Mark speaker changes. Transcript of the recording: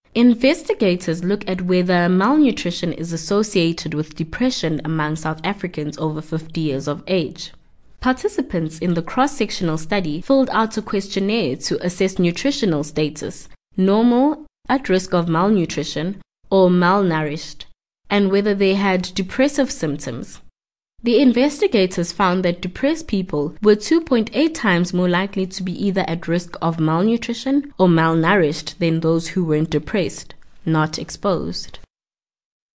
Speaker 1: Investigators look at whether malnutrition is associated with depression among South Africans over 50 years of age. Participants in the cross-sectional study filled out a questionnaire to assess nutritional status, normal, at risk of malnutrition, or malnourished, and whether they had depressive symptoms. The investigators found that depressed people were 2.8 times more likely to be either at risk of malnutrition or malnourished than those who weren't depressed, not exposed.